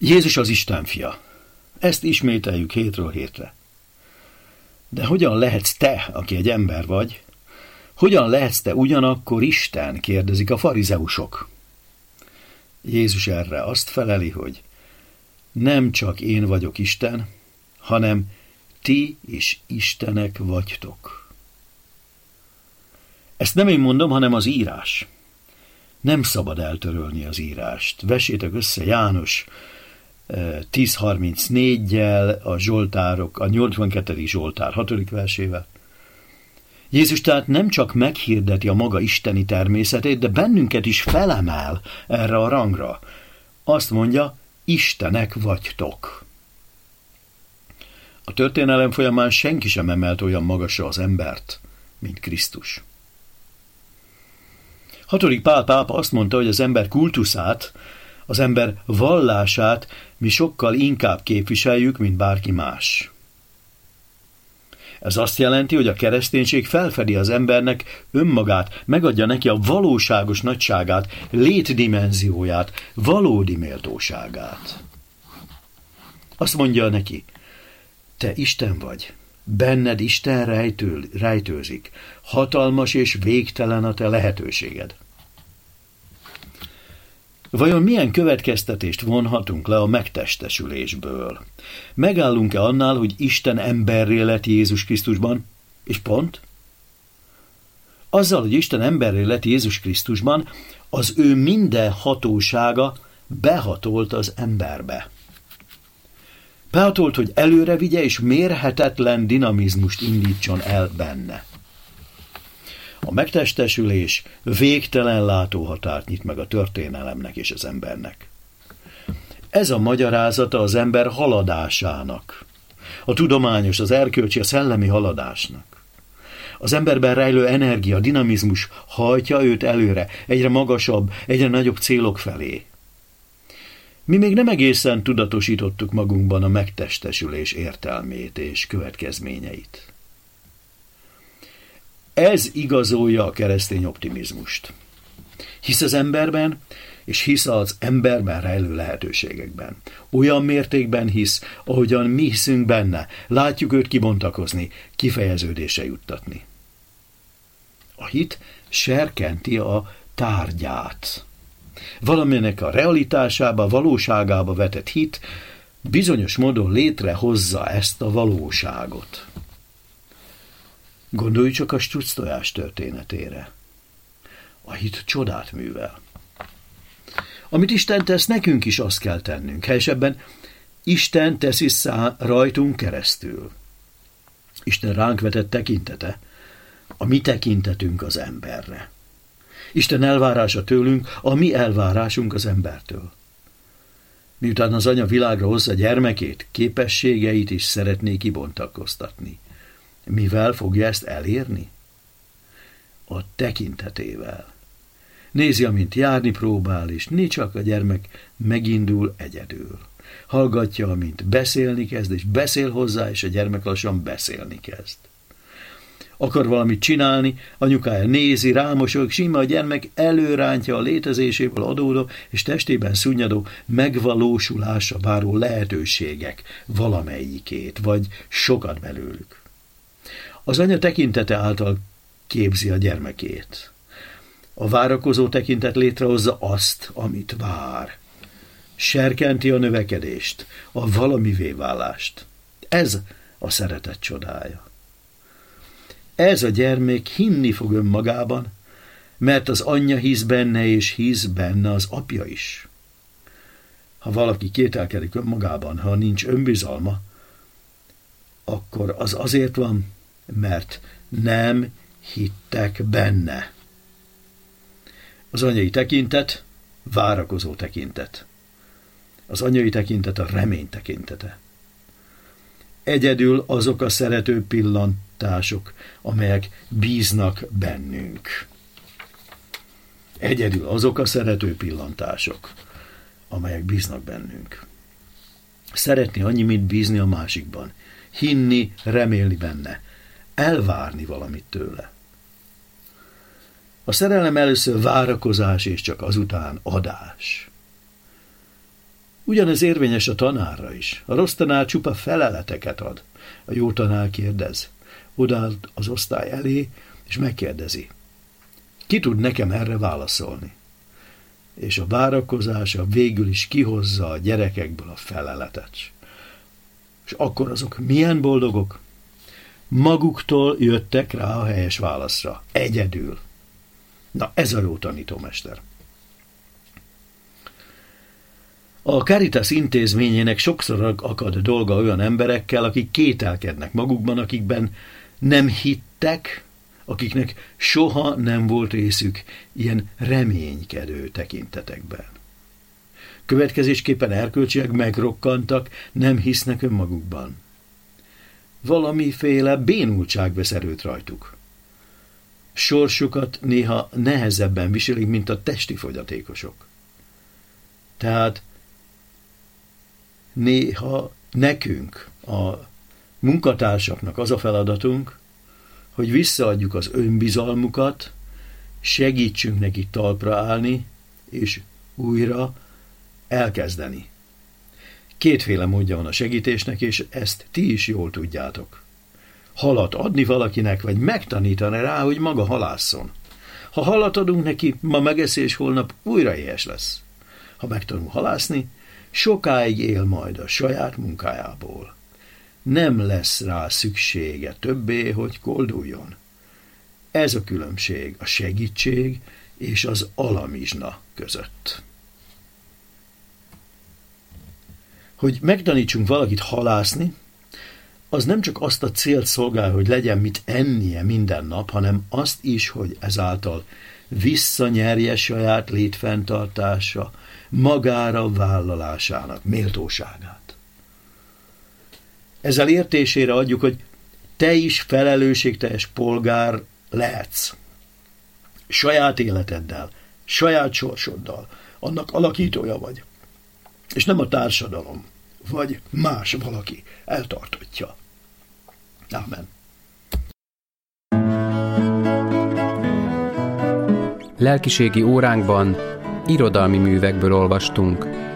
Jézus az Isten fia. Ezt ismételjük hétről hétre. De hogyan lehetsz te, aki egy ember vagy? Hogyan lehetsz te ugyanakkor Isten? Kérdezik a farizeusok. Jézus erre azt feleli, hogy nem csak én vagyok Isten, hanem ti is Istenek vagytok. Ezt nem én mondom, hanem az írás. Nem szabad eltörölni az írást. Vessétek össze János 10.34-jel, a Zsoltárok, a 82. Zsoltár 6. versével. Jézus tehát nem csak meghirdeti a maga isteni természetét, de bennünket is felemel erre a rangra. Azt mondja, Istenek vagytok. A történelem folyamán senki sem emelt olyan magasra az embert, mint Krisztus. 6. Pál pápa azt mondta, hogy az ember kultuszát, az ember vallását mi sokkal inkább képviseljük, mint bárki más. Ez azt jelenti, hogy a kereszténység felfedi az embernek önmagát, megadja neki a valóságos nagyságát, létdimenzióját, valódi méltóságát. Azt mondja neki, te Isten vagy, benned Isten rejtőzik, hatalmas és végtelen a te lehetőséged. Vajon milyen következtetést vonhatunk le a megtestesülésből? Megállunk-e annál, hogy Isten emberré lett Jézus Krisztusban, és pont? Azzal, hogy Isten emberré lett Jézus Krisztusban, az ő minden hatósága behatolt az emberbe. Behatolt, hogy előre vigye és mérhetetlen dinamizmust indítson el benne. A megtestesülés végtelen látóhatárt nyit meg a történelemnek és az embernek. Ez a magyarázata az ember haladásának, a tudományos, az erkölcsi, a szellemi haladásnak. Az emberben rejlő energia, dinamizmus hajtja őt előre, egyre magasabb, egyre nagyobb célok felé. Mi még nem egészen tudatosítottuk magunkban a megtestesülés értelmét és következményeit. Ez igazolja a keresztény optimizmust. Hisz az emberben, és hisz az emberben rejlő lehetőségekben. Olyan mértékben hisz, ahogyan mi hiszünk benne, látjuk őt kibontakozni, kifejeződésre juttatni. A hit serkenti a tárgyát. Valaminek a realitásába, valóságába vetett hit bizonyos módon létrehozza ezt a valóságot. Gondolj csak a strucctojás történetére. A hit csodát művel. Amit Isten tesz, nekünk is azt kell tennünk. Helyesebben, Isten teszi rajtunk keresztül. Isten ránk vetett tekintete, a mi tekintetünk az emberre. Isten elvárása tőlünk, a mi elvárásunk az embertől. Miután az anya világra hozza gyermekét, képességeit is szeretné kibontakoztatni. Mivel fogja ezt elérni? A tekintetével. Nézi, amint járni próbál, és csak a gyermek megindul egyedül. Hallgatja, amint beszélni kezd, és beszél hozzá, és a gyermek lassan beszélni kezd. Akar valamit csinálni, anyukája nézi, rámosolyog, sima a gyermek előrántja a létezéséből adódó és testében szunnyadó megvalósulásra váró lehetőségek valamelyikét, vagy sokat belőlük. Az anya tekintete által képzi a gyermekét. A várakozó tekintet létrehozza azt, amit vár. Serkenti a növekedést, a valamivé válást. Ez a szeretet csodája. Ez a gyermek hinni fog önmagában, mert az anyja hisz benne, és hisz benne az apja is. Ha valaki kételkedik önmagában, ha nincs önbizalma, akkor az azért van, mert nem hittek benne. Az anyai tekintet várakozó tekintet. Az anyai tekintet a remény tekintete. Egyedül azok a szerető pillantások, amelyek bíznak bennünk. Egyedül azok a szerető pillantások, amelyek bíznak bennünk. Szeretni annyi, mint bízni a másikban. Hinni, remélni benne. Elvárni valamit tőle. A szerelem először várakozás, és csak azután adás. Ugyanez érvényes a tanárra is. A rossz tanár csupa feleleteket ad. A jó tanár kérdez. Odaáll az osztály elé, és megkérdezi. Ki tud nekem erre válaszolni? És a várakozása végül is kihozza a gyerekekből a feleletet. És akkor azok milyen boldogok? Maguktól jöttek rá a helyes válaszra. Egyedül. Na, ez a jó tanítómester. A Caritas intézményének sokszor akad dolga olyan emberekkel, akik kételkednek magukban, akikben nem hittek, akiknek soha nem volt részük ilyen reménykedő tekintetekben. Következésképpen erkölcsileg megrokkantak, nem hisznek önmagukban. Valamiféle bénultság vesz erőt rajtuk. Sorsukat néha nehezebben viselik, mint a testi fogyatékosok. Tehát néha nekünk, a munkatársaknak az a feladatunk, hogy visszaadjuk az önbizalmukat, segítsünk neki talpra állni, és újra elkezdeni. Kétféle módja van a segítésnek, és ezt ti is jól tudjátok. Halat adni valakinek, vagy megtanítani rá, hogy maga halásszon. Ha halat adunk neki, ma megeszés, holnap újra éhes lesz. Ha megtanul halászni, sokáig él majd a saját munkájából. Nem lesz rá szüksége többé, hogy kolduljon. Ez a különbség a segítség és az alamizsna között. Hogy megtanítsunk valakit halászni, az nem csak azt a célt szolgál, hogy legyen mit ennie minden nap, hanem azt is, hogy ezáltal visszanyerje saját létfenntartása, magára vállalásának méltóságát. Ezzel értésére adjuk, hogy te is felelősségteljes polgár lehetsz. Saját életeddel, saját sorsoddal, annak alakítója vagy. És nem a társadalom, vagy más valaki eltartotja. Ámen. Lelkiségi óránkban irodalmi művekből olvastunk.